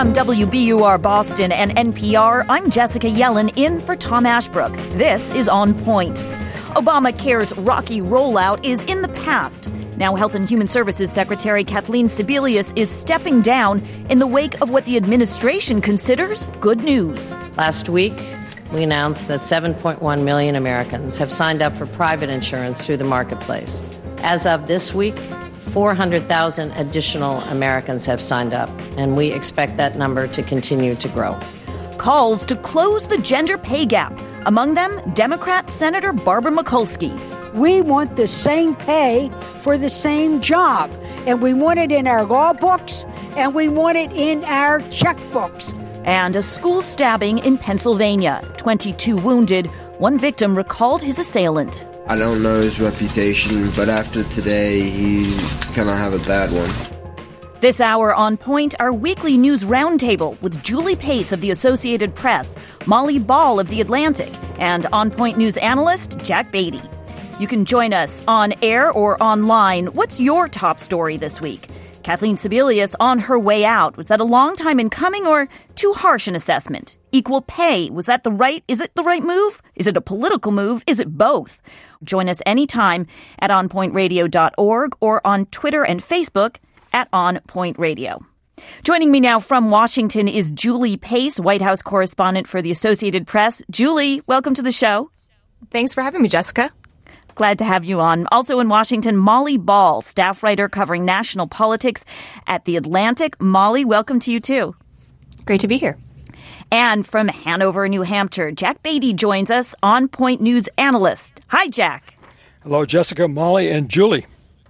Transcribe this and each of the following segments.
From WBUR Boston and NPR, I'm Jessica Yellen in for Tom Ashbrook. This is On Point. Obamacare's rocky rollout is in the past. Now Health and Human Services Secretary Kathleen Sebelius is stepping down in the wake of what the administration considers good news. Last week, we announced that 7.1 million Americans have signed up for private insurance through the marketplace. As of this week, 400,000 additional Americans have signed up, and we expect that number to continue to grow. Calls to close the gender pay gap. Among them, Democrat Senator Barbara Mikulski. We want the same pay for the same job, and we want it in our law books, and we want it in our checkbooks. And a school stabbing in Pennsylvania. 22 wounded. One victim recalled his assailant. I don't know his reputation, but after today, he's gonna have a bad one. This hour on Point, our weekly news roundtable with Julie Pace of the Associated Press, Molly Ball of The Atlantic, and On Point news analyst Jack Beatty. You can join us on air or online. What's your top story this week? Kathleen Sebelius on her way out. Was that a long time in coming or too harsh an assessment? Equal pay. Is it the right move? Is it a political move? Is it both? Join us anytime at onpointradio.org or on Twitter and Facebook at On Point Radio. Joining me now from Washington is Julie Pace, White House correspondent for the Associated Press. Julie, welcome to the show. Thanks for having me, Jessica. Glad to have you on. Also in Washington, Molly Ball, staff writer covering national politics at The Atlantic. Molly, welcome to you too. Great to be here. And from Hanover, New Hampshire, Jack Beatty joins us, On Point news analyst. Hi, Jack. Hello, Jessica, Molly, and Julie.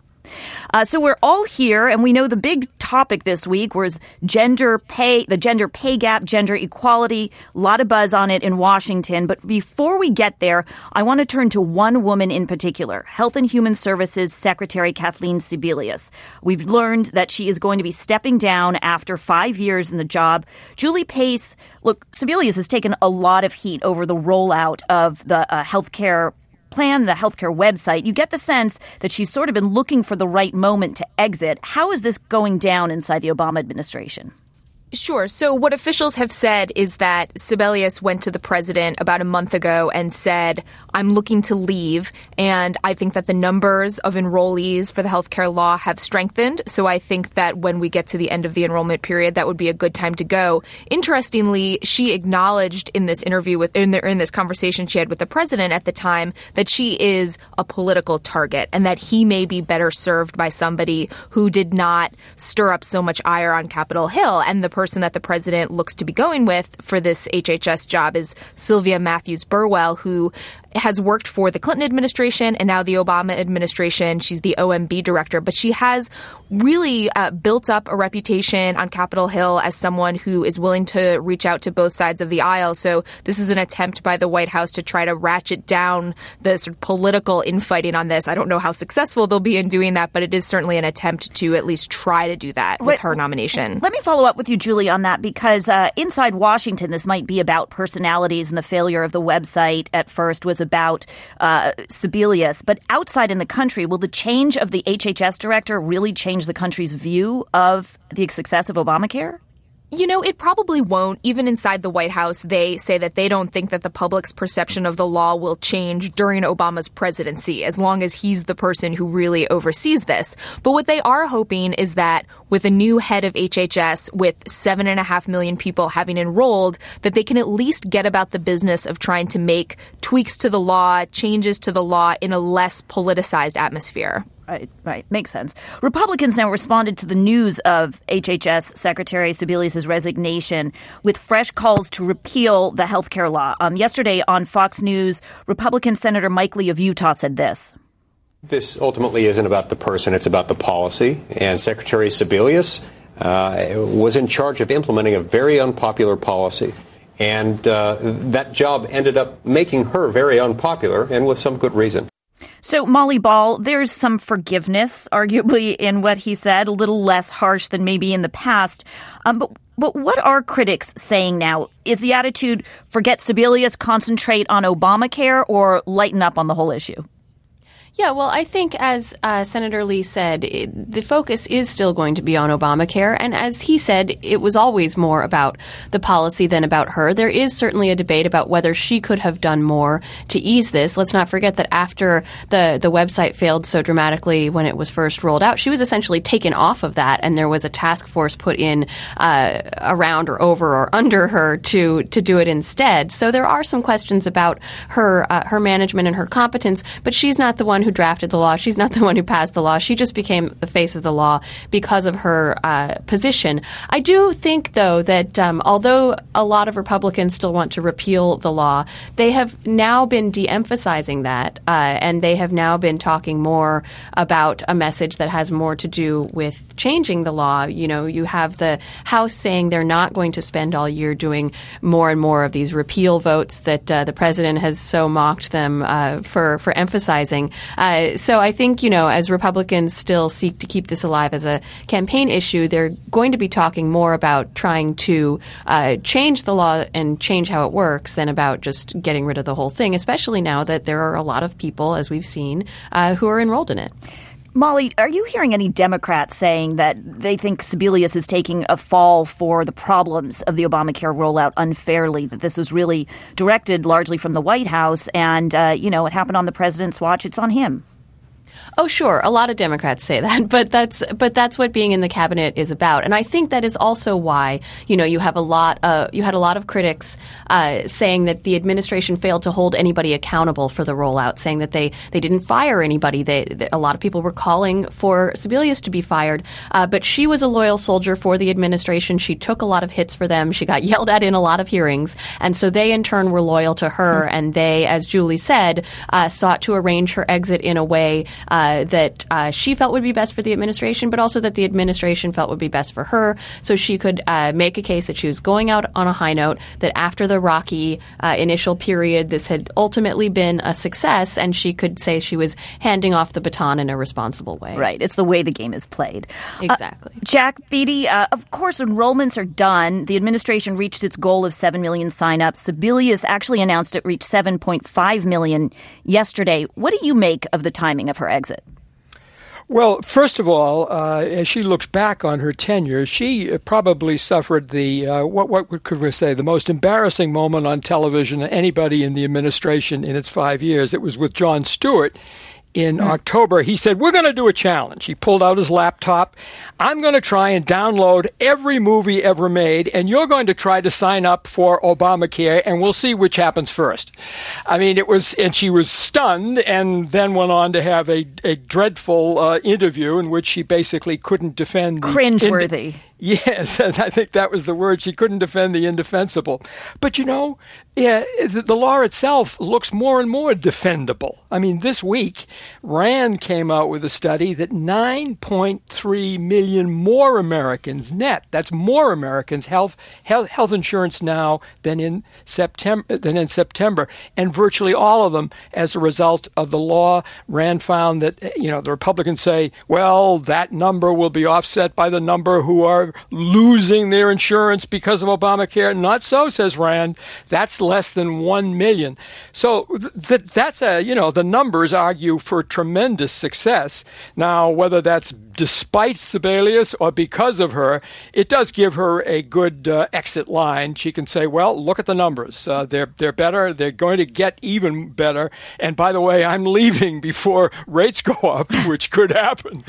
So we're all here, and we know the big topic this week was gender pay, the gender pay gap, gender equality. A lot of buzz on it in Washington. But before we get there, I want to turn to one woman in particular, Health and Human Services Secretary Kathleen Sebelius. We've learned that she is going to be stepping down after 5 years in the job. Julie Pace, look, Sebelius has taken a lot of heat over the rollout of the healthcare plan, the healthcare website. You get the sense that she's sort of been looking for the right moment to exit. How is this going down inside the Obama administration? Sure. So what officials have said is that Sebelius went to the president about a month ago and said, I'm looking to leave. And I think that the numbers of enrollees for the healthcare law have strengthened. So I think that when we get to the end of the enrollment period, that would be a good time to go. Interestingly, she acknowledged in this interview in this conversation she had with the president at the time that she is a political target and that he may be better served by somebody who did not stir up so much ire on Capitol Hill. And the person that the president looks to be going with for this HHS job is Sylvia Matthews Burwell, who has worked for the Clinton administration and now the Obama administration. She's the OMB director, but she has really built up a reputation on Capitol Hill as someone who is willing to reach out to both sides of the aisle. So this is an attempt by the White House to try to ratchet down the sort of political infighting on this. I don't know how successful they'll be in doing that, but it is certainly an attempt to at least try to do that with her nomination. Let me follow up with you, Julie, on that, because inside Washington, this might be about personalities, and the failure of the website at first was about Sebelius. But outside in the country, will the change of the HHS director really change the country's view of the success of Obamacare? You know, it probably won't. Even inside the White House, they say that they don't think that the public's perception of the law will change during Obama's presidency, as long as he's the person who really oversees this. But what they are hoping is that with a new head of HHS, with 7.5 million people having enrolled, that they can at least get about the business of trying to make tweaks to the law, changes to the law in a less politicized atmosphere. Right. Makes sense. Republicans now responded to the news of HHS Secretary Sebelius' resignation with fresh calls to repeal the health care law. Yesterday on Fox News, Republican Senator Mike Lee of Utah said this. This ultimately isn't about the person, it's about the policy. And Secretary Sebelius was in charge of implementing a very unpopular policy. And that job ended up making her very unpopular, and with some good reason. So, Molly Ball, there's some forgiveness, arguably, in what he said, a little less harsh than maybe in the past. But what are critics saying now? Is the attitude, forget Sebelius, concentrate on Obamacare, or lighten up on the whole issue? Yeah, well, I think as Senator Lee said, the focus is still going to be on Obamacare. And as he said, it was always more about the policy than about her. There is certainly a debate about whether she could have done more to ease this. Let's not forget that after the website failed so dramatically when it was first rolled out, she was essentially taken off of that, and there was a task force put in around or over or under her to do it instead. So there are some questions about her management and her competence, but she's not the one who drafted the law. She's not the one who passed the law. She just became the face of the law because of her position. I do think, though, that although a lot of Republicans still want to repeal the law, they have now been de-emphasizing that, and they have now been talking more about a message that has more to do with changing the law. You know, you have the House saying they're not going to spend all year doing more and more of these repeal votes that the president has so mocked them for emphasizing. So I think, you know, as Republicans still seek to keep this alive as a campaign issue, they're going to be talking more about trying to change the law and change how it works than about just getting rid of the whole thing, especially now that there are a lot of people, as we've seen, who are enrolled in it. Molly, are you hearing any Democrats saying that they think Sebelius is taking a fall for the problems of the Obamacare rollout unfairly, that this was really directed largely from the White House and, it happened on the president's watch, it's on him? Oh, sure. A lot of Democrats say that, but that's what being in the cabinet is about. And I think that is also why, you had a lot of critics saying that the administration failed to hold anybody accountable for the rollout, saying that they didn't fire anybody. A lot of people were calling for Sebelius to be fired, but she was a loyal soldier for the administration. She took a lot of hits for them. She got yelled at in a lot of hearings. And so they, in turn, were loyal to her. And they, as Julie said, sought to arrange her exit in a way that she felt would be best for the administration, but also that the administration felt would be best for her, so she could make a case that she was going out on a high note, that after the rocky initial period, this had ultimately been a success, and she could say she was handing off the baton in a responsible way. Right. It's the way the game is played. Exactly. Jack Beatty, of course, enrollments are done. The administration reached its goal of 7 million signups. Sebelius actually announced it reached 7.5 million yesterday. What do you make of the timing of her exit? Well, first of all, as she looks back on her tenure, she probably suffered the, what could we say, the most embarrassing moment on television than anybody in the administration in its 5 years. It was with Jon Stewart. In October, he said, we're going to do a challenge. He pulled out his laptop. I'm going to try and download every movie ever made, and you're going to try to sign up for Obamacare, and we'll see which happens first. I mean, and she was stunned, and then went on to have a dreadful interview in which she basically couldn't defend cringeworthy. Yes, I think that was the word. She couldn't defend the indefensible. But, the law itself looks more and more defendable. I mean, this week, RAND came out with a study that 9.3 million more Americans net, that's more Americans, health insurance now than in September, and virtually all of them as a result of the law. RAND found that, the Republicans say, well, that number will be offset by the number who are losing their insurance because of Obamacare. Not so, says Rand. That's less than 1 million. So that's the numbers argue for tremendous success. Now, whether that's despite Sebelius or because of her, it does give her a good exit line. She can say, well, look at the numbers. They're better. They're going to get even better. And by the way, I'm leaving before rates go up, which could happen.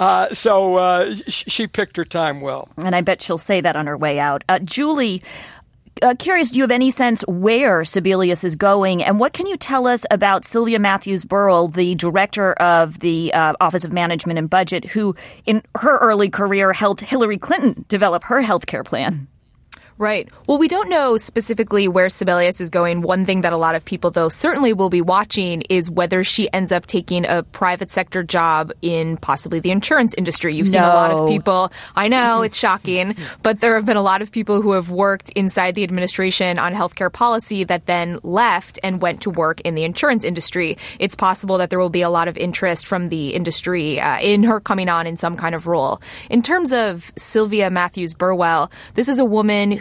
So she picked her time well. And I bet she'll say that on her way out. Julie, curious, do you have any sense where Sebelius is going? And what can you tell us about Sylvia Matthews-Burwell, the director of the Office of Management and Budget, who in her early career helped Hillary Clinton develop her health care plan? Right. Well, we don't know specifically where Sebelius is going. One thing that a lot of people, though, certainly will be watching is whether she ends up taking a private sector job in possibly the insurance industry. You've seen a lot of people. I know, it's shocking, but there have been a lot of people who have worked inside the administration on healthcare policy that then left and went to work in the insurance industry. It's possible that there will be a lot of interest from the industry in her coming on in some kind of role. In terms of Sylvia Matthews-Burwell, this is a woman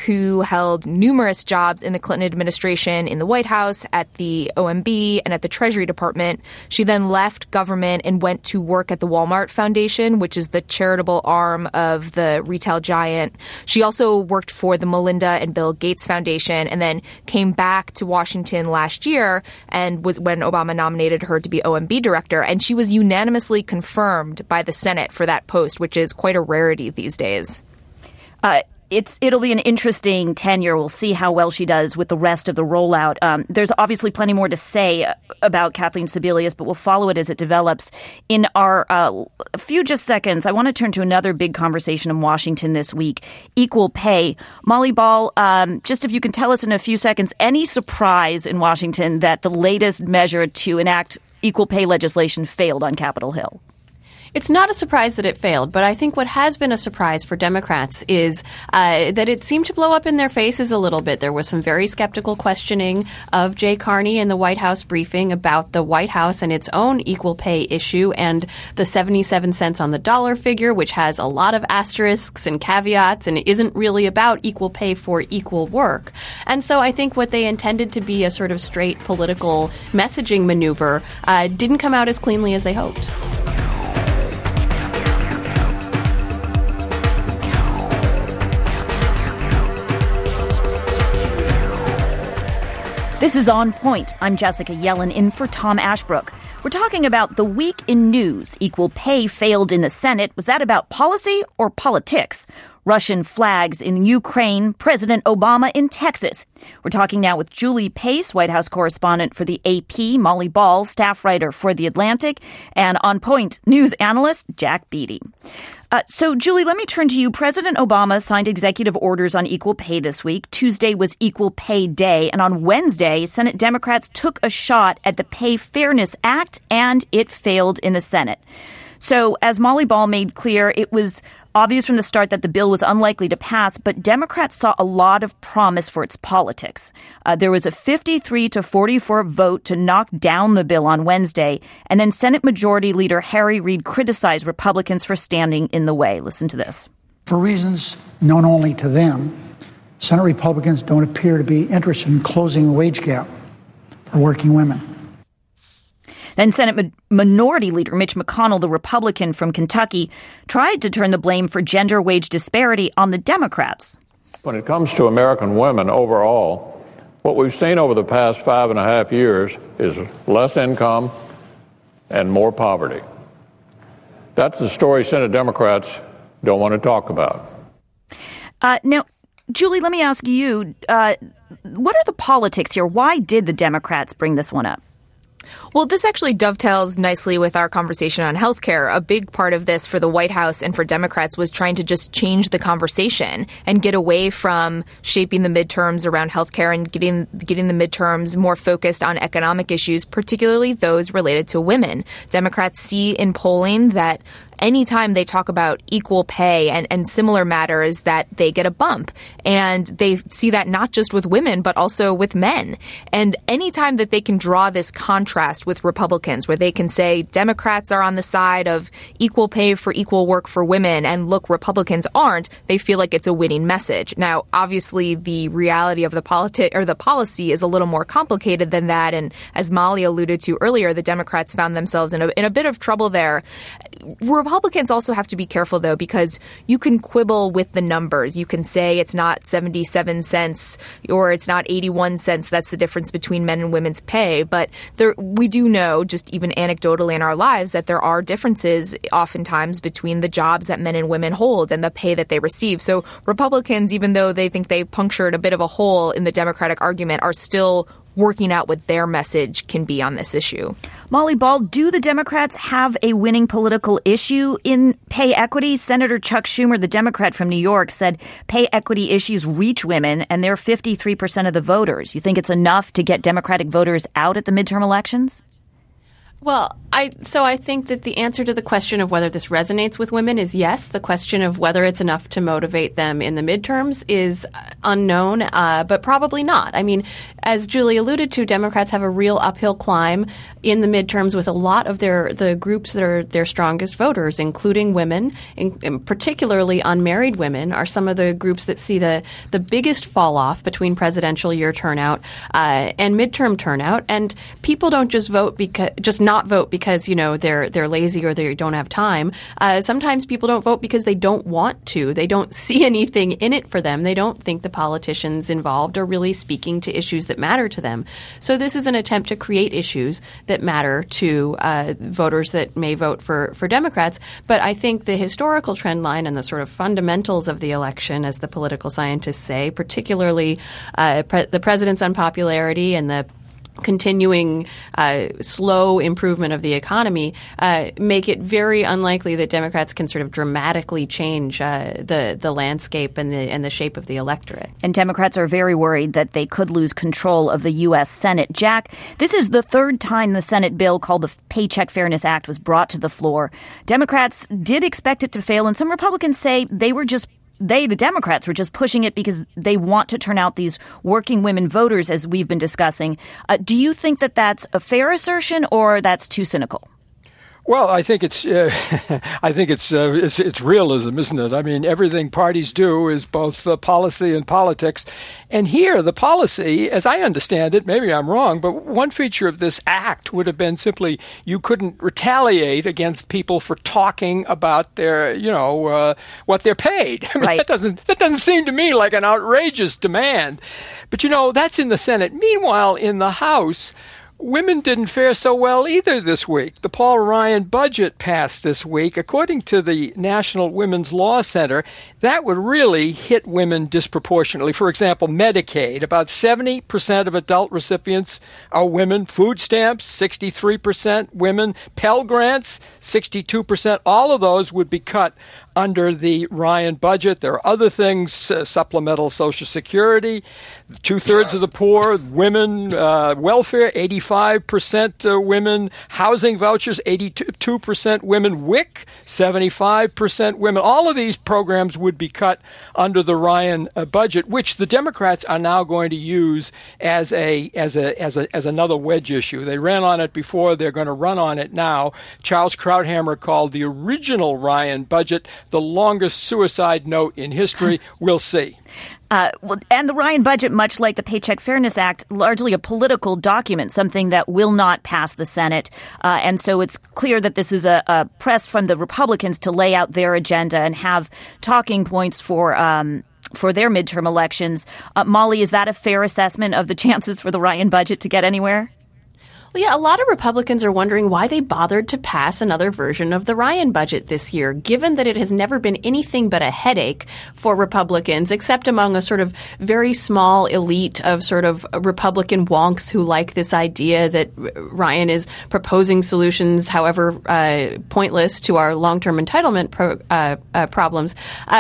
who held numerous jobs in the Clinton administration in the White House, at the OMB, and at the Treasury Department. She then left government and went to work at the Walmart Foundation, which is the charitable arm of the retail giant. She also worked for the Melinda and Bill Gates Foundation and then came back to Washington last year and was when Obama nominated her to be OMB director. And she was unanimously confirmed by the Senate for that post, which is quite a rarity these days. It'll be an interesting tenure. We'll see how well she does with the rest of the rollout. There's obviously plenty more to say about Kathleen Sebelius, but we'll follow it as it develops. In our few just seconds, I want to turn to another big conversation in Washington this week, equal pay. Molly Ball, just if you can tell us in a few seconds, any surprise in Washington that the latest measure to enact equal pay legislation failed on Capitol Hill? It's not a surprise that it failed, but I think what has been a surprise for Democrats is that it seemed to blow up in their faces a little bit. There was some very skeptical questioning of Jay Carney in the White House briefing about the White House and its own equal pay issue and the 77 cents on the dollar figure, which has a lot of asterisks and caveats and isn't really about equal pay for equal work. And so I think what they intended to be a sort of straight political messaging maneuver didn't come out as cleanly as they hoped. This is On Point. I'm Jessica Yellen in for Tom Ashbrook. We're talking about the week in news. Equal pay failed in the Senate. Was that about policy or politics? Russian flags in Ukraine, President Obama in Texas. We're talking now with Julie Pace, White House correspondent for the AP, Molly Ball, staff writer for The Atlantic, and On Point news analyst Jack Beatty. So, Julie, let me turn to you. President Obama signed executive orders on equal pay this week. Tuesday was Equal Pay Day. And on Wednesday, Senate Democrats took a shot at the Pay Fairness Act, and it failed in the Senate. So, as Molly Ball made clear, it was obvious from the start that the bill was unlikely to pass, but Democrats saw a lot of promise for its politics. There was a 53-44 vote to knock down the bill on Wednesday, and then Senate Majority Leader Harry Reid criticized Republicans for standing in the way. Listen to this. For reasons known only to them, Senate Republicans don't appear to be interested in closing the wage gap for working women. Then Senate Minority Leader Mitch McConnell, the Republican from Kentucky, tried to turn the blame for gender wage disparity on the Democrats. When it comes to American women overall, what we've seen over the past 5.5 years is less income and more poverty. That's the story Senate Democrats don't want to talk about. Now, Julie, let me ask you, what are the politics here? Why did the Democrats bring this one up? Well, this actually dovetails nicely with our conversation on healthcare. A big part of this for the White House and for Democrats was trying to just change the conversation and get away from shaping the midterms around healthcare and getting the midterms more focused on economic issues, particularly those related to women. Democrats see in polling that anytime they talk about equal pay and similar matters, that they get a bump. And they see that not just with women, but also with men. And anytime that they can draw this contrast with Republicans, where they can say Democrats are on the side of equal pay for equal work for women, and look, Republicans aren't, they feel like it's a winning message. Now, obviously, the reality of the policy is a little more complicated than that. And as Molly alluded to earlier, the Democrats found themselves in a bit of trouble there. Republicans also have to be careful, though, because you can quibble with the numbers. You can say it's not 77 cents or it's not 81 cents. That's the difference between men and women's pay. But we do know, just even anecdotally in our lives, that there are differences oftentimes between the jobs that men and women hold and the pay that they receive. So Republicans, even though they think they punctured a bit of a hole in the Democratic argument, are still working out what their message can be on this issue. Molly Ball, do the Democrats have a winning political issue in pay equity? Senator Chuck Schumer, the Democrat from New York, said pay equity issues reach women, and they're 53% of the voters. You think it's enough to get Democratic voters out at the midterm elections? Well, I think that the answer to the question of whether this resonates with women is yes. The question of whether it's enough to motivate them in the midterms is unknown, but probably not. I mean, as Julie alluded to, Democrats have a real uphill climb in the midterms with a lot of the groups that are their strongest voters, including women, and particularly unmarried women, are some of the groups that see the biggest fall off between presidential year turnout and midterm turnout. And people don't just not vote because they're lazy or they don't have time. Sometimes people don't vote because they don't want to. They don't see anything in it for them. They don't think the politicians involved are really speaking to issues that matter to them. So this is an attempt to create issues that matter to voters that may vote for Democrats. But I think the historical trend line and the sort of fundamentals of the election, as the political scientists say, particularly the president's unpopularity and the continuing slow improvement of the economy make it very unlikely that Democrats can sort of dramatically change the landscape and the shape of the electorate. And Democrats are very worried that they could lose control of the U.S. Senate. Jack, this is the third time the Senate bill called the Paycheck Fairness Act was brought to the floor. Democrats did expect it to fail, and some Republicans say the Democrats were just pushing it because they want to turn out these working women voters, as we've been discussing. Do you think that that's a fair assertion or that's too cynical? Well, I think it's realism, isn't it? I mean, everything parties do is both policy and politics. And here, the policy, as I understand it, maybe I'm wrong, but one feature of this act would have been simply you couldn't retaliate against people for talking about their, what they're paid. I mean, right. That doesn't seem to me like an outrageous demand. But, that's in the Senate. Meanwhile, in the House, women didn't fare so well either this week. The Paul Ryan budget passed this week. According to the National Women's Law Center, that would really hit women disproportionately. For example, Medicaid, about 70% of adult recipients are women. Food stamps, 63% women. Pell Grants, 62%. All of those would be cut under the Ryan budget. There are other things, supplemental Social Security, 2/3 of the poor, women, welfare, 85% women, housing vouchers, 82% women, WIC, 75% women. All of these programs would be cut under the Ryan budget, which the Democrats are now going to use as another wedge issue. They ran on it before. They're going to run on it now. Charles Krauthammer called the original Ryan budget the longest suicide note in history. We'll see. And the Ryan budget, much like the Paycheck Fairness Act, largely a political document, something that will not pass the Senate. And so it's clear that this is a press from the Republicans to lay out their agenda and have talking points for their midterm elections. Molly, is that a fair assessment of the chances for the Ryan budget to get anywhere? Well, yeah, a lot of Republicans are wondering why they bothered to pass another version of the Ryan budget this year, given that it has never been anything but a headache for Republicans, except among a sort of very small elite of sort of Republican wonks who like this idea that Ryan is proposing solutions, however pointless, to our long-term entitlement problems.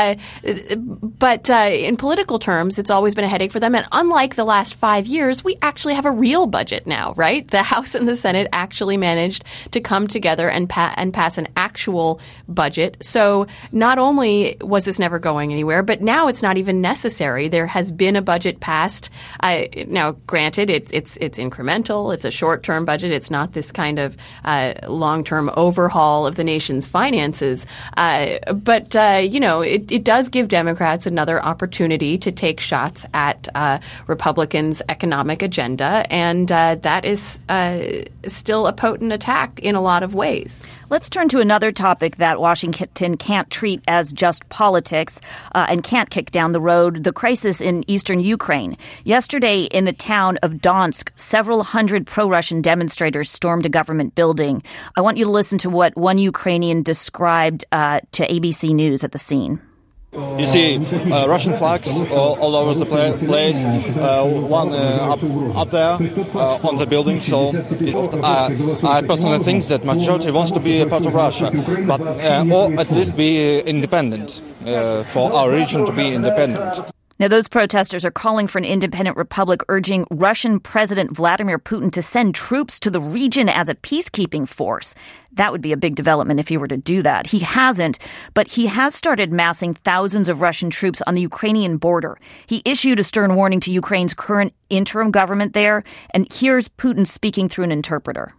But in political terms, it's always been a headache for them. And unlike the last 5 years, we actually have a real budget now, right? The House and the Senate actually managed to come together and pass an actual budget. So not only was this never going anywhere, but now it's not even necessary. There has been a budget passed. Now, granted, it's incremental. It's a short-term budget. It's not this kind of long-term overhaul of the nation's finances. But it does give Democrats another opportunity to take shots at Republicans' economic agenda, and that is still a potent attack in a lot of ways. Let's turn to another topic that Washington can't treat as just politics and can't kick down the road, the crisis in eastern Ukraine. Yesterday in the town of Donetsk, several hundred pro-Russian demonstrators stormed a government building. I want you to listen to what one Ukrainian described to ABC News at the scene. You see Russian flags all over the place, one up there on the building. So I personally think that majority wants to be a part of Russia, but or at least be independent, for our region to be independent. Now, those protesters are calling for an independent republic, urging Russian President Vladimir Putin to send troops to the region as a peacekeeping force. That would be a big development if he were to do that. He hasn't, but he has started massing thousands of Russian troops on the Ukrainian border. He issued a stern warning to Ukraine's current interim government there, and here's Putin speaking through an interpreter.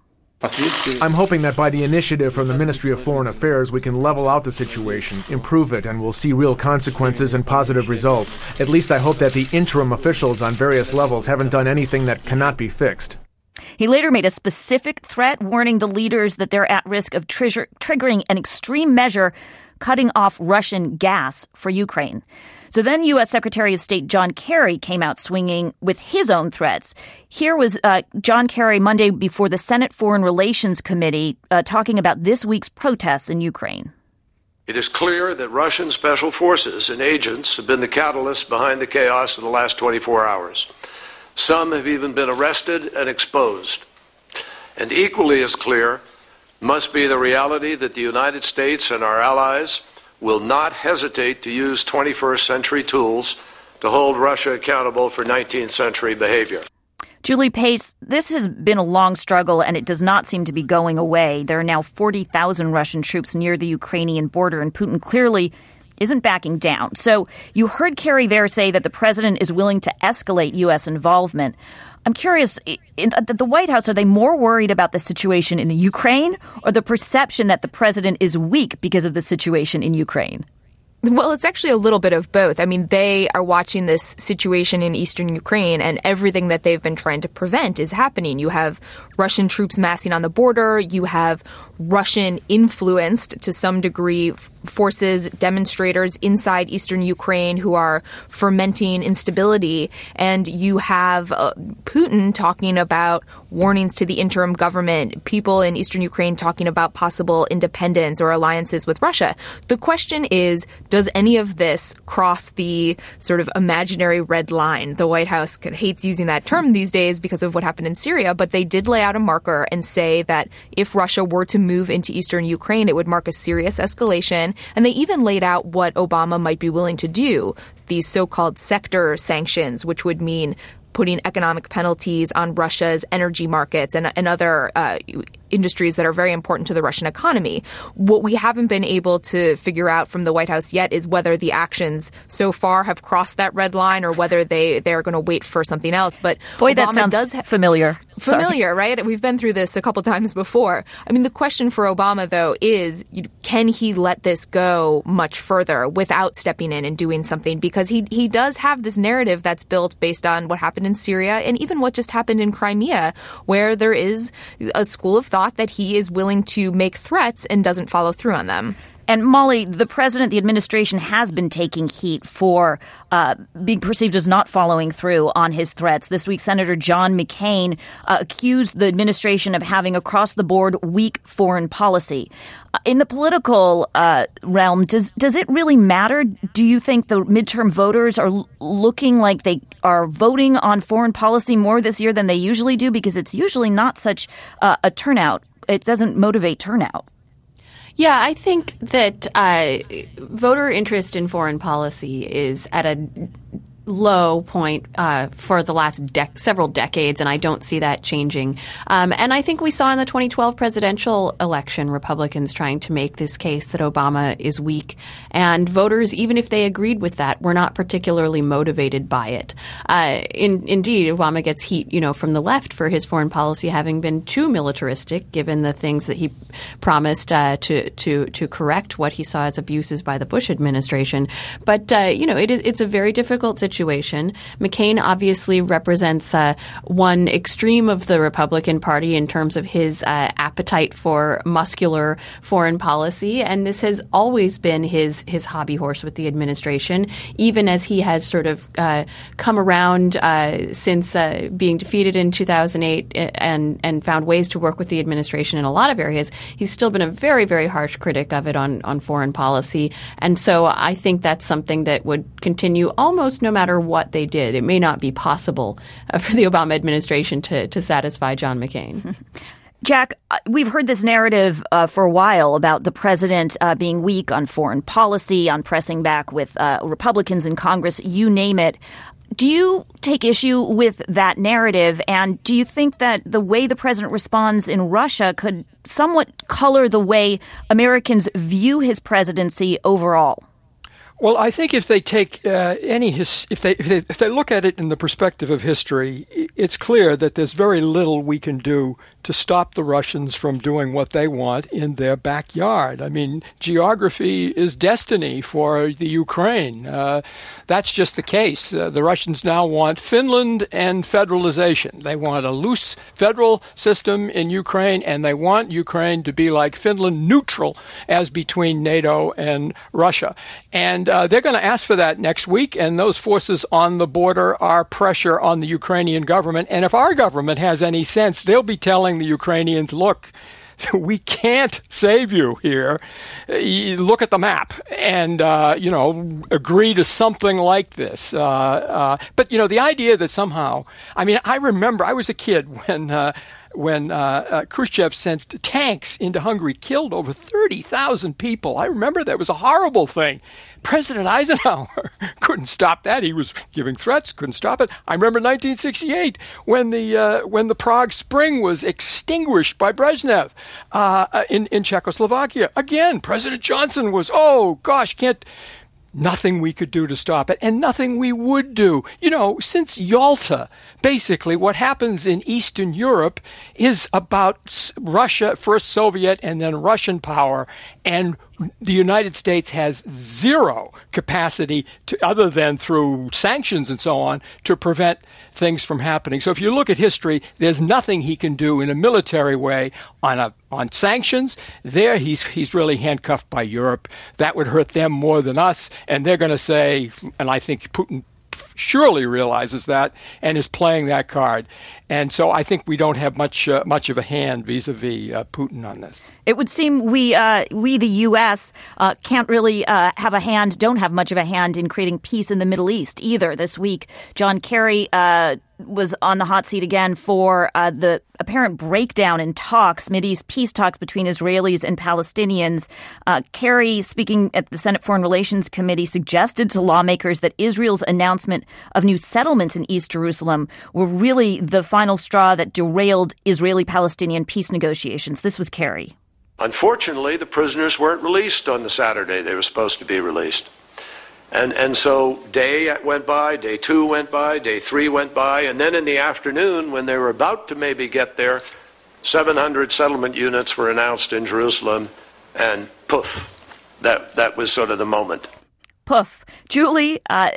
I'm hoping that by the initiative from the Ministry of Foreign Affairs, we can level out the situation, improve it, and we'll see real consequences and positive results. At least I hope that the interim officials on various levels haven't done anything that cannot be fixed. He later made a specific threat, warning the leaders that they're at risk of triggering an extreme measure, cutting off Russian gas for Ukraine. So then U.S. Secretary of State John Kerry came out swinging with his own threats. Here was John Kerry Monday before the Senate Foreign Relations Committee talking about this week's protests in Ukraine. It is clear that Russian special forces and agents have been the catalyst behind the chaos of the last 24 hours. Some have even been arrested and exposed. And equally as clear must be the reality that the United States and our allies will not hesitate to use 21st century tools to hold Russia accountable for 19th century behavior. Julie Pace, this has been a long struggle, and it does not seem to be going away. There are now 40,000 Russian troops near the Ukrainian border, and Putin clearly isn't backing down. So you heard Kerry there say that the president is willing to escalate U.S. involvement. I'm curious, at the White House, are they more worried about the situation in the Ukraine or the perception that the president is weak because of the situation in Ukraine? Well, it's actually a little bit of both. I mean, they are watching this situation in eastern Ukraine, and everything that they've been trying to prevent is happening. You have Russian troops massing on the border. You have Russian-influenced, to some degree, forces, demonstrators inside eastern Ukraine who are fermenting instability. And you have Putin talking about warnings to the interim government, people in eastern Ukraine talking about possible independence or alliances with Russia. The question is, does any of this cross the sort of imaginary red line? The White House hates using that term these days because of what happened in Syria, but they did lay out a marker and say that if Russia were to move into eastern Ukraine, it would mark a serious escalation. And they even laid out what Obama might be willing to do, these so-called sector sanctions, which would mean putting economic penalties on Russia's energy markets and other industries that are very important to the Russian economy. What we haven't been able to figure out from the White House yet is whether the actions so far have crossed that red line or whether they're going to wait for something else. But boy, Obama that sounds familiar. Familiar, right? We've been through this a couple times before. I mean, the question for Obama, though, is can he let this go much further without stepping in and doing something? Because he does have this narrative that's built based on what happened in Syria and even what just happened in Crimea, where there is a school of thought that he is willing to make threats and doesn't follow through on them. And Molly, the president, the administration has been taking heat for being perceived as not following through on his threats. This week, Senator John McCain accused the administration of having across-the-board weak foreign policy. In the political realm, does it really matter? Do you think the midterm voters are looking like they are voting on foreign policy more this year than they usually do? Because it's usually not such a turnout. It doesn't motivate turnout. Yeah, I think that voter interest in foreign policy is at a low point for the last several decades, and I don't see that changing. And I think we saw in the 2012 presidential election Republicans trying to make this case that Obama is weak, and voters, even if they agreed with that, were not particularly motivated by it. Indeed, Obama gets heat, from the left for his foreign policy having been too militaristic, given the things that he promised to correct what he saw as abuses by the Bush administration. But it's a very difficult situation. McCain obviously represents one extreme of the Republican Party in terms of his appetite for muscular foreign policy, and this has always been his hobby horse with the administration, even as he has sort of come around since being defeated in 2008 and found ways to work with the administration in a lot of areas. He's still been a very, very harsh critic of it on foreign policy, and so I think that's something that would continue almost no matter what they did. It may not be possible for the Obama administration to satisfy John McCain. Jack, we've heard this narrative for a while about the president being weak on foreign policy, on pressing back with Republicans in Congress, you name it. Do you take issue with that narrative? And do you think that the way the president responds in Russia could somewhat color the way Americans view his presidency overall? Well, I think if they take if they look at it in the perspective of history, it's clear that there's very little we can do to stop the Russians from doing what they want in their backyard. I mean, geography is destiny for the Ukraine. That's just the case. The Russians now want Finland and federalization. They want a loose federal system in Ukraine, and they want Ukraine to be like Finland, neutral as between NATO and Russia. And they're going to ask for that next week, and those forces on the border are pressure on the Ukrainian government. And if our government has any sense, they'll be telling the Ukrainians, look, we can't save you here. Look at the map and, agree to something like this. But, the idea that somehow, I remember I was a kid when Khrushchev sent tanks into Hungary, killed over 30,000 people. I remember that was a horrible thing. President Eisenhower couldn't stop that. He was giving threats, couldn't stop it. I remember 1968 when the Prague Spring was extinguished by Brezhnev in Czechoslovakia. Again, President Johnson was, nothing we could do to stop it, and nothing we would do. Since Yalta, basically what happens in Eastern Europe is about Russia, first Soviet and then Russian power, and the United States has zero capacity to, other than through sanctions and so on, to prevent things from happening. So if you look at history, there's nothing he can do in a military way on sanctions. There he's really handcuffed by Europe. That would hurt them more than us. And they're going to say, and I think Putin surely realizes that and is playing that card. And so I think we don't have much of a hand vis-a-vis Putin on this. It would seem we the U.S. Can't really don't have much of a hand in creating peace in the Middle East either. This week, John Kerry was on the hot seat again for the apparent breakdown in talks, Mideast peace talks between Israelis and Palestinians. Kerry, speaking at the Senate Foreign Relations Committee, suggested to lawmakers that Israel's announcement of new settlements in East Jerusalem were really the final straw that derailed Israeli-Palestinian peace negotiations. This was Kerry. Unfortunately, the prisoners weren't released on the Saturday they were supposed to be released. And so day went by, day 2 went by, day 3 went by, and then in the afternoon, when they were about to maybe get there, 700 settlement units were announced in Jerusalem, and poof, that was sort of the moment. Poof. Julie,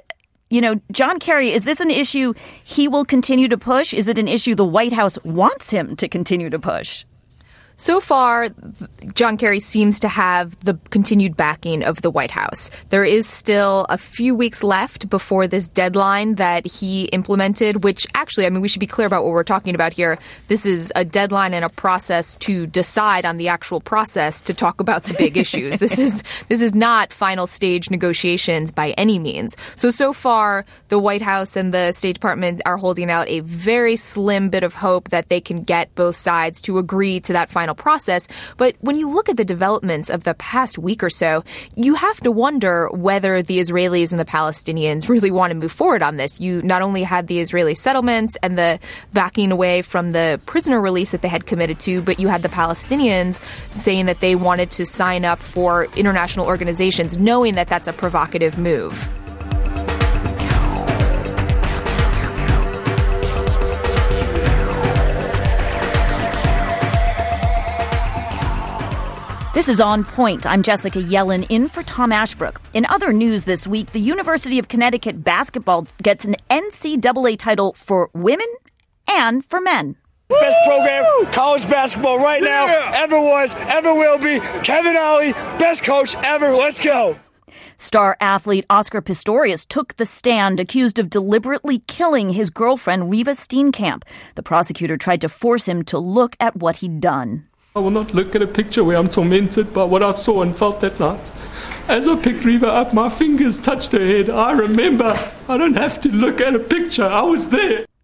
John Kerry, is this an issue he will continue to push? Is it an issue the White House wants him to continue to push? So far, John Kerry seems to have the continued backing of the White House. There is still a few weeks left before this deadline that he implemented, which actually, we should be clear about what we're talking about here. This is a deadline and a process to decide on the actual process to talk about the big issues. This is not final stage negotiations by any means. So far, the White House and the State Department are holding out a very slim bit of hope that they can get both sides to agree to that final process. But when you look at the developments of the past week or so, you have to wonder whether the Israelis and the Palestinians really want to move forward on this. You not only had the Israeli settlements and the backing away from the prisoner release that they had committed to, but you had the Palestinians saying that they wanted to sign up for international organizations, knowing that that's a provocative move. This is On Point. I'm Jessica Yellen in for Tom Ashbrook. In other news this week, the University of Connecticut basketball gets an NCAA title for women and for men. Best program, college basketball right now, ever was, ever will be. Kevin Ollie, best coach ever. Let's go. Star athlete Oscar Pistorius took the stand, accused of deliberately killing his girlfriend, Reva Steenkamp. The prosecutor tried to force him to look at what he'd done. I will not look at a picture where I'm tormented by what I saw and felt that night. As I picked Reva up, my fingers touched her head. I remember. I don't have to look at a picture. I was there.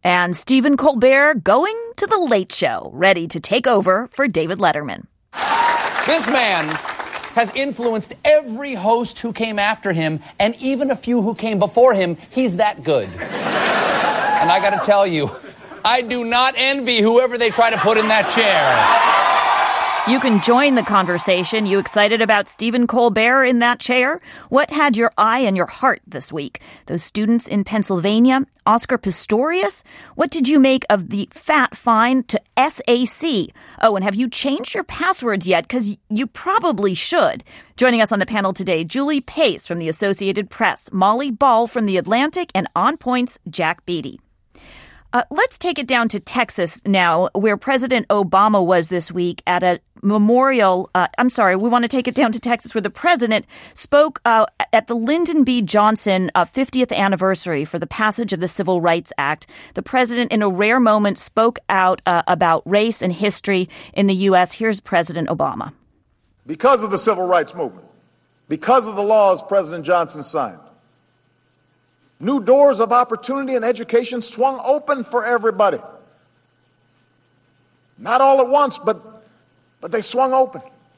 And Stephen Colbert going to The Late Show, ready to take over for David Letterman. This man has influenced every host who came after him, and even a few who came before him. He's that good. And I got to tell you, I do not envy whoever they try to put in that chair. You can join the conversation. You excited about Stephen Colbert in that chair? What had your eye and your heart this week? Those students in Pennsylvania? Oscar Pistorius? What did you make of the fat fine to SAC? Oh, and have you changed your passwords yet? Because you probably should. Joining us on the panel today, Julie Pace from the Associated Press, Molly Ball from The Atlantic, and On Point's Jack Beatty. Let's take it down to Texas now, where President Obama was this week at a memorial. We want to take it down to Texas, where the president spoke at the Lyndon B. Johnson 50th anniversary for the passage of the Civil Rights Act. The president, in a rare moment, spoke out about race and history in the U.S. Here's President Obama. Because of the Civil Rights Movement, because of the laws President Johnson signed, new doors of opportunity and education swung open for everybody. Not all at once, but they swung open.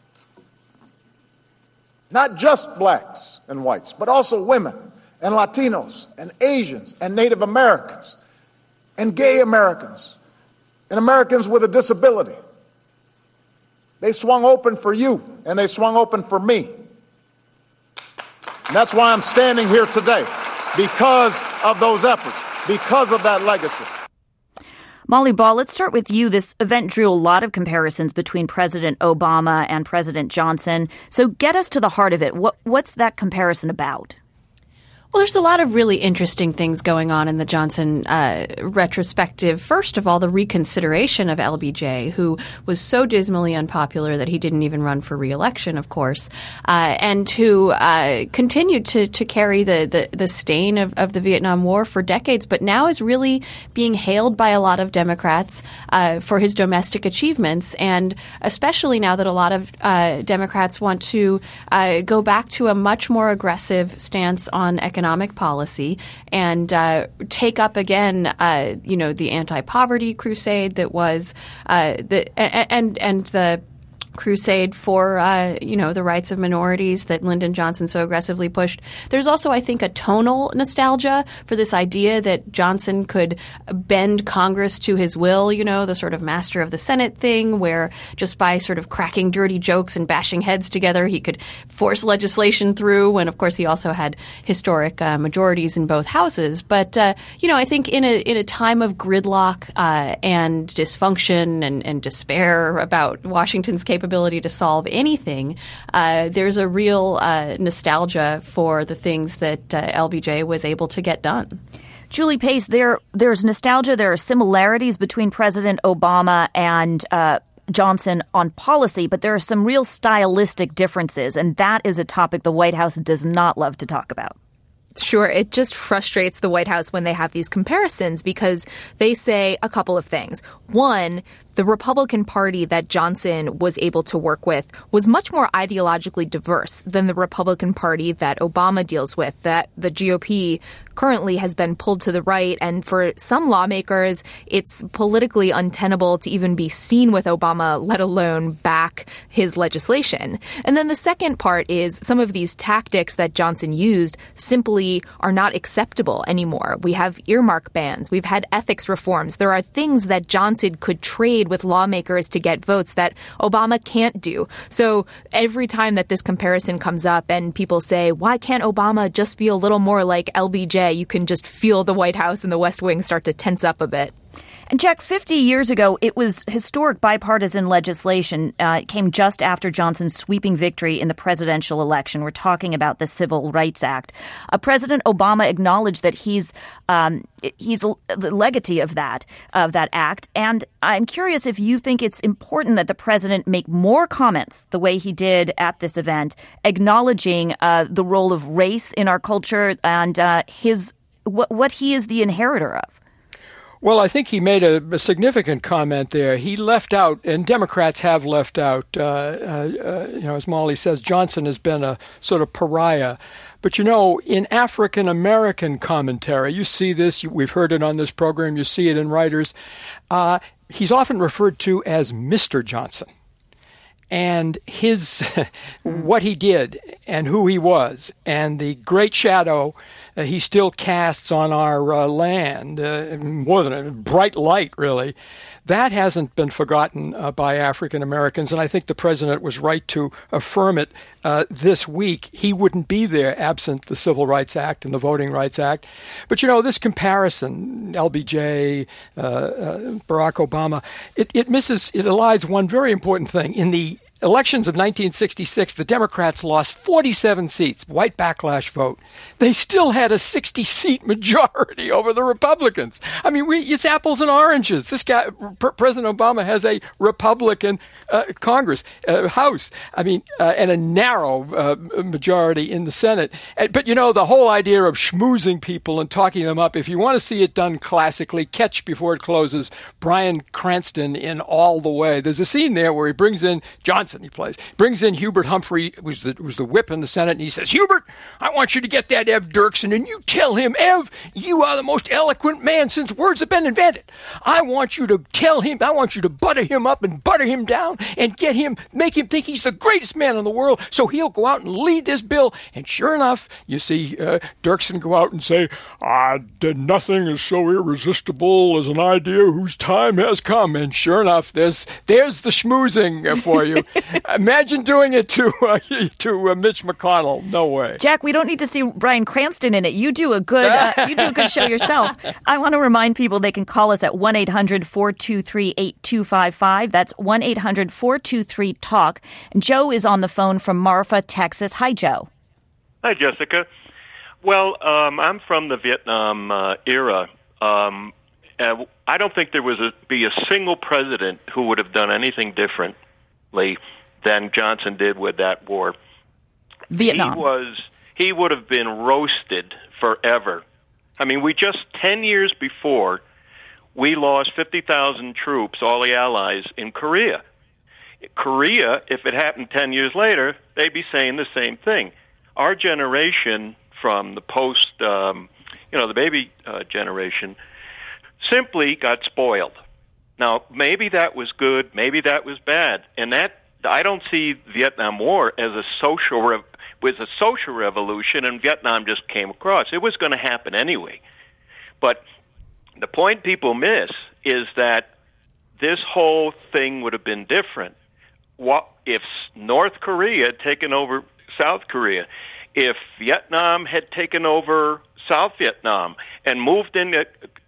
Not just blacks and whites, but also women and Latinos and Asians and Native Americans and gay Americans and Americans with a disability. They swung open for you, and they swung open for me. And that's why I'm standing here today. Because of those efforts, because of that legacy. Molly Ball, let's start with you. This event drew a lot of comparisons between President Obama and President Johnson. So get us to the heart of it. What's that comparison about? Well, there's a lot of really interesting things going on in the Johnson retrospective. First of all, the reconsideration of LBJ, who was so dismally unpopular that he didn't even run for re-election, of course, and who continued to carry the stain of the Vietnam War for decades, but now is really being hailed by a lot of Democrats for his domestic achievements, and especially now that a lot of Democrats want to go back to a much more aggressive stance on economic policy and take up again, the anti-poverty crusade that was the crusade for, the rights of minorities that Lyndon Johnson so aggressively pushed. There's also, I think, a tonal nostalgia for this idea that Johnson could bend Congress to his will, the sort of master of the Senate thing, where just by sort of cracking dirty jokes and bashing heads together, he could force legislation through, when, of course, he also had historic majorities in both houses. But, I think in a time of gridlock and dysfunction and despair about Washington's capability to solve anything, there's a real nostalgia for the things that LBJ was able to get done. Julie Pace, there's nostalgia. There are similarities between President Obama and Johnson on policy, but there are some real stylistic differences, and that is a topic the White House does not love to talk about. Sure. It just frustrates the White House when they have these comparisons because they say a couple of things. One, the Republican Party that Johnson was able to work with was much more ideologically diverse than the Republican Party that Obama deals with, that the GOP currently has been pulled to the right. And for some lawmakers, it's politically untenable to even be seen with Obama, let alone back his legislation. And then the second part is some of these tactics that Johnson used simply are not acceptable anymore. We have earmark bans. We've had ethics reforms. There are things that Johnson could trade with lawmakers to get votes that Obama can't do. So every time that this comparison comes up and people say, why can't Obama just be a little more like LBJ? You can just feel the White House and the West Wing start to tense up a bit. And Jack, 50 years ago, it was historic bipartisan legislation. It came just after Johnson's sweeping victory in the presidential election. We're talking about the Civil Rights Act. President Obama acknowledged that he's the legatee of that act. And I'm curious if you think it's important that the president make more comments the way he did at this event, acknowledging the role of race in our culture and what he is the inheritor of. Well, I think he made a significant comment there. He left out, and Democrats have left out, as Molly says, Johnson has been a sort of pariah. But, in African American commentary, you see this, we've heard it on this program, you see it in writers, he's often referred to as Mr. Johnson. And what he did and who he was and the great shadow he still casts on our land, more than a bright light, really, that hasn't been forgotten by African Americans. And I think the president was right to affirm it this week. He wouldn't be there absent the Civil Rights Act and the Voting Rights Act. But, this comparison, LBJ, Barack Obama, it elides one very important thing. In the elections of 1966, the Democrats lost 47 seats, white backlash vote. They still had a 60-seat majority over the Republicans. I mean, it's apples and oranges. This guy, President Obama, has a Republican Congress, House, and a narrow majority in the Senate. But, the whole idea of schmoozing people and talking them up, if you want to see it done classically, catch before it closes Bryan Cranston in All the Way. There's a scene there where he brings in Johnson. He brings in Hubert Humphrey, was the whip in the Senate, and he says, Hubert, I want you to get that Ev Dirksen, and you tell him, Ev, you are the most eloquent man since words have been invented. I want you to tell him, I want you to butter him up and butter him down and make him think he's the greatest man in the world, so he'll go out and lead this bill. And sure enough, you see Dirksen go out and say, nothing is so irresistible as an idea whose time has come. And sure enough, there's the schmoozing for you. Imagine doing it to Mitch McConnell. No way. Jack, we don't need to see Bryan Cranston in it. You do a good show yourself. I want to remind people they can call us at 1-800-423-8255. That's 1-800-423-TALK. And Joe is on the phone from Marfa, Texas. Hi, Joe. Hi, Jessica. Well, I'm from the Vietnam era. I don't think there be a single president who would have done anything different than Johnson did with that war. Vietnam. He would have been roasted forever. I mean, 10 years before, we lost 50,000 troops, all the allies, in Korea. Korea, if it happened 10 years later, they'd be saying the same thing. Our generation, from the the baby generation, simply got spoiled. Now, maybe that was good, maybe that was bad, and that I don't see Vietnam War as a social revolution, and Vietnam just came across. It was going to happen anyway. But the point people miss is that this whole thing would have been different. What if North Korea had taken over South Korea? If Vietnam had taken over South Vietnam and moved into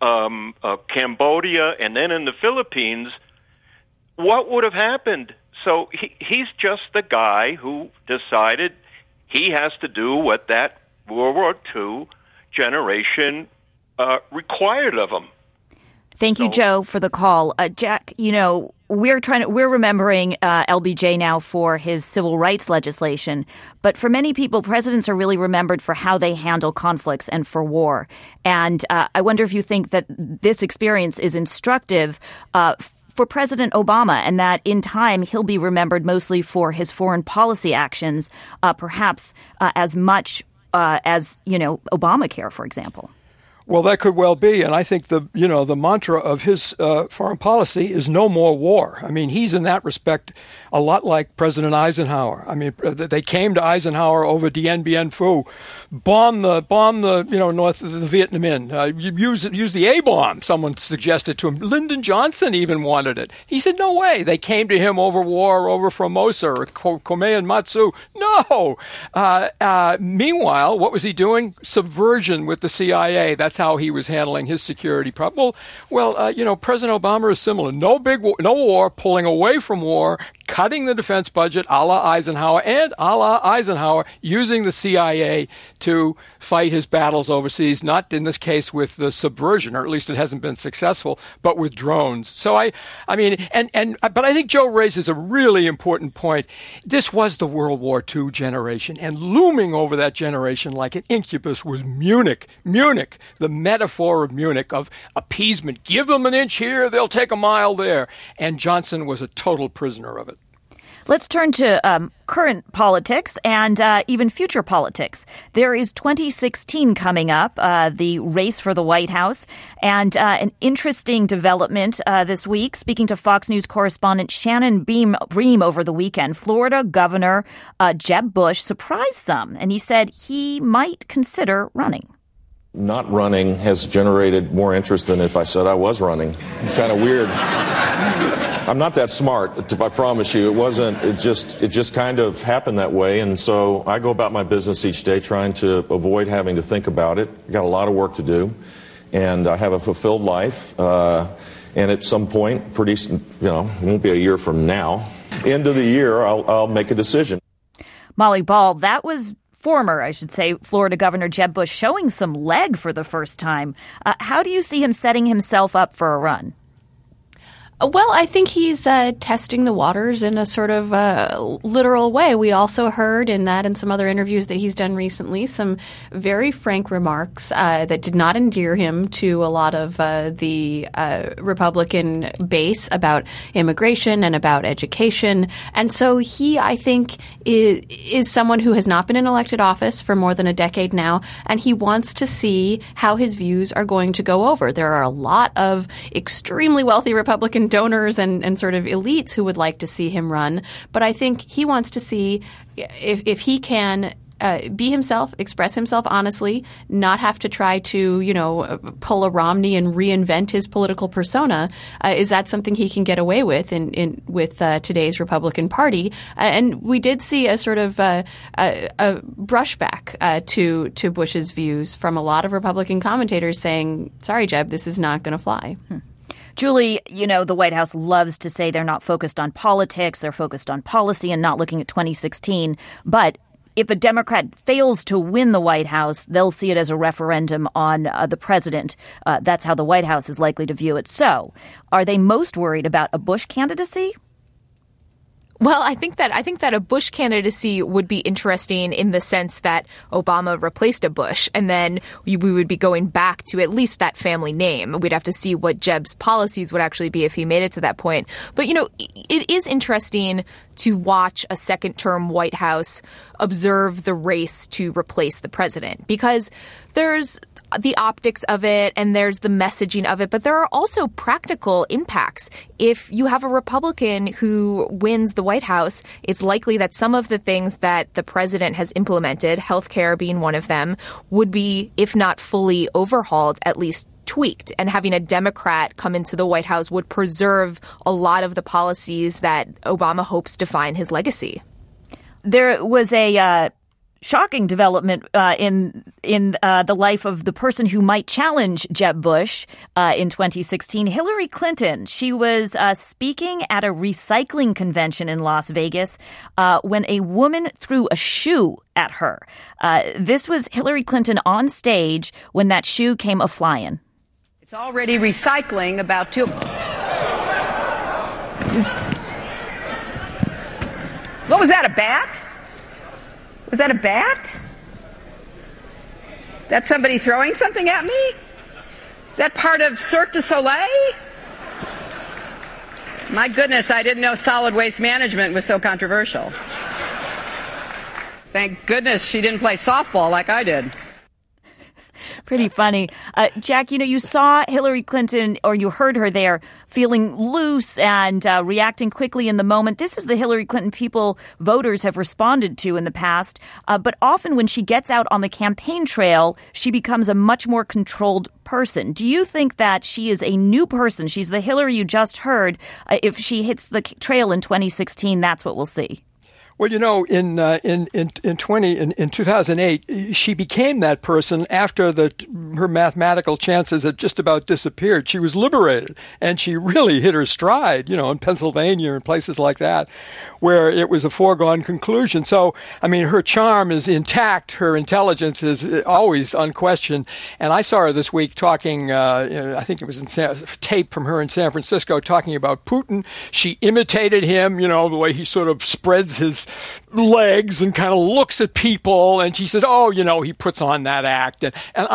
Cambodia and then in the Philippines, what would have happened? So he's just the guy who decided he has to do what that World War II generation required of him. Thank you, Joe, for the call. Jack, we're remembering LBJ now for his civil rights legislation, but for many people, presidents are really remembered for how they handle conflicts and for war. And I wonder if you think that this experience is instructive for President Obama, and that in time he'll be remembered mostly for his foreign policy actions, perhaps as much as Obamacare, for example. Well, that could well be, and I think the mantra of his foreign policy is no more war. I mean, he's in that respect a lot like President Eisenhower. I mean, they came to Eisenhower over Dien Bien Phu, bomb the north of the Viet Minh. Use the A bomb. Someone suggested to him. Lyndon Johnson even wanted it. He said, no way. They came to him over war over Formosa or Kome and Matsu. No. Meanwhile, what was he doing? Subversion with the CIA. That's how he was handling his security problem. Well, President Obama is similar. No war, pulling away from war, cutting the defense budget a la Eisenhower, and a la Eisenhower using the CIA to fight his battles overseas, not in this case with the subversion, or at least it hasn't been successful, but with drones. So but I think Joe raises a really important point. This was the World War II generation, and looming over that generation like an incubus was Munich. Munich, the metaphor of Munich, of appeasement. Give them an inch here, they'll take a mile there. And Johnson was a total prisoner of it. Let's turn to current politics and even future politics. There is 2016 coming up, the race for the White House, and an interesting development this week. Speaking to Fox News correspondent Shannon Bream over the weekend, Florida Governor Jeb Bush surprised some, and he said he might consider running. Not running has generated more interest than if I said I was running. It's kind of weird. I'm not that smart, I promise you. It just kind of happened that way. And so I go about my business each day trying to avoid having to think about it. I got a lot of work to do, and I have a fulfilled life. And at some point, it won't be a year from now, end of the year, I'll make a decision. Molly Ball, that was former Florida Governor Jeb Bush showing some leg for the first time. How do you see him setting himself up for a run? Well, I think he's testing the waters in a sort of literal way. We also heard in that and some other interviews that he's done recently some very frank remarks that did not endear him to a lot of the Republican base about immigration and about education. And so he, I think, is someone who has not been in elected office for more than a decade now, and he wants to see how his views are going to go over. There are a lot of extremely wealthy Republican donors and sort of elites who would like to see him run. But I think he wants to see if he can be himself, express himself honestly, not have to try to, pull a Romney and reinvent his political persona. Is that something he can get away with with today's Republican Party? And we did see a sort of a brushback to Bush's views from a lot of Republican commentators saying, sorry, Jeb, this is not going to fly. Julie, the White House loves to say they're not focused on politics, they're focused on policy and not looking at 2016. But if a Democrat fails to win the White House, they'll see it as a referendum on the president. That's how the White House is likely to view it. So are they most worried about a Bush candidacy? Well, I think that a Bush candidacy would be interesting in the sense that Obama replaced a Bush, and then we would be going back to at least that family name. We'd have to see what Jeb's policies would actually be if he made it to that point. But, it is interesting to watch a second-term White House observe the race to replace the president, because there's the optics of it and there's the messaging of it, but there are also practical impacts. If you have a Republican who wins the White House, it's likely that some of the things that the president has implemented, healthcare being one of them, would be, if not fully overhauled, at least tweaked. And having a Democrat come into the White House would preserve a lot of the policies that Obama hopes define his legacy. There was a shocking development in the life of the person who might challenge Jeb Bush in 2016, Hillary Clinton. She was speaking at a recycling convention in Las Vegas when a woman threw a shoe at her. This was Hillary Clinton on stage when that shoe came a-flying. It's already recycling about 2. What was that, a bat? Was that a bat? That's somebody throwing something at me? Is that part of Cirque du Soleil? My goodness, I didn't know solid waste management was so controversial. Thank goodness she didn't play softball like I did. Pretty funny. Jack, you saw Hillary Clinton, or you heard her there, feeling loose and reacting quickly in the moment. This is the Hillary Clinton voters have responded to in the past. But often when she gets out on the campaign trail, she becomes a much more controlled person. Do you think that she is a new person? She's the Hillary you just heard. If she hits the trail in 2016, that's what we'll see. Well, in 2008, she became that person after her mathematical chances had just about disappeared. She was liberated, and she really hit her stride, in Pennsylvania and places like that, where it was a foregone conclusion. So, her charm is intact. Her intelligence is always unquestioned. And I saw her this week talking, I think it was tape from her in San Francisco, talking about Putin. She imitated him, the way he sort of spreads his legs and kind of looks at people. And she said, he puts on that act. And I thought, this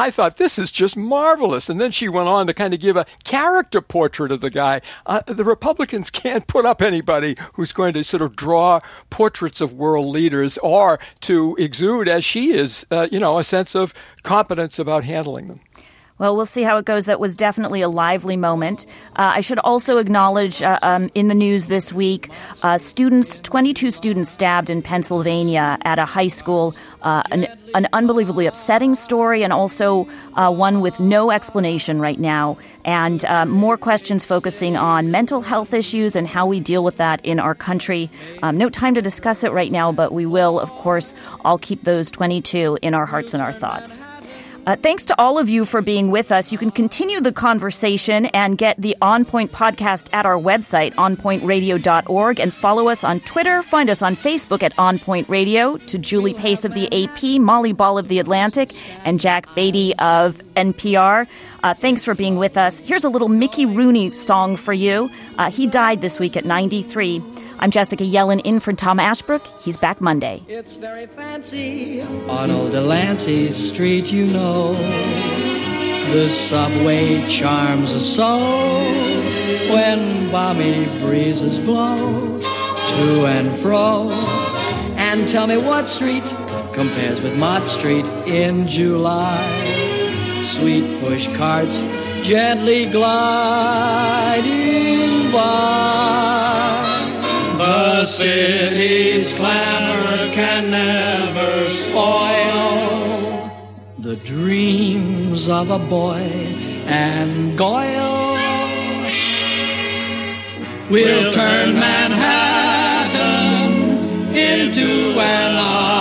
this is just marvelous. And then she went on to kind of give a character portrait of the guy. The Republicans can't put up anybody who's going to sort of draw portraits of world leaders or to exude, as she is, a sense of competence about handling them. Well, we'll see how it goes. That was definitely a lively moment. I should also acknowledge in the news this week, 22 students stabbed in Pennsylvania at a high school, an unbelievably upsetting story, and also one with no explanation right now, and more questions focusing on mental health issues and how we deal with that in our country. No time to discuss it right now, but we will, of course, all keep those 22 in our hearts and our thoughts. Thanks to all of you for being with us. You can continue the conversation and get the On Point podcast at our website, onpointradio.org, and follow us on Twitter. Find us on Facebook at On Point Radio. To Julie Pace of the AP, Molly Ball of The Atlantic, and Jack Beatty of NPR, thanks for being with us. Here's a little Mickey Rooney song for you. He died this week at 93. I'm Jessica Yellen in for Tom Ashbrook. He's back Monday. It's very fancy on old Delancey Street, you know. The subway charms us so when balmy breezes blow to and fro. And tell me what street compares with Mott Street in July. Sweet push carts gently gliding by. The city's clamor can never spoil the dreams of a boy and Goyle. We'll turn Manhattan into an